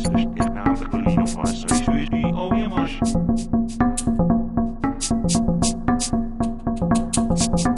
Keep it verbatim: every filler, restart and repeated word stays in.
Now, you know, for us, so it's really, oh, yeah, much.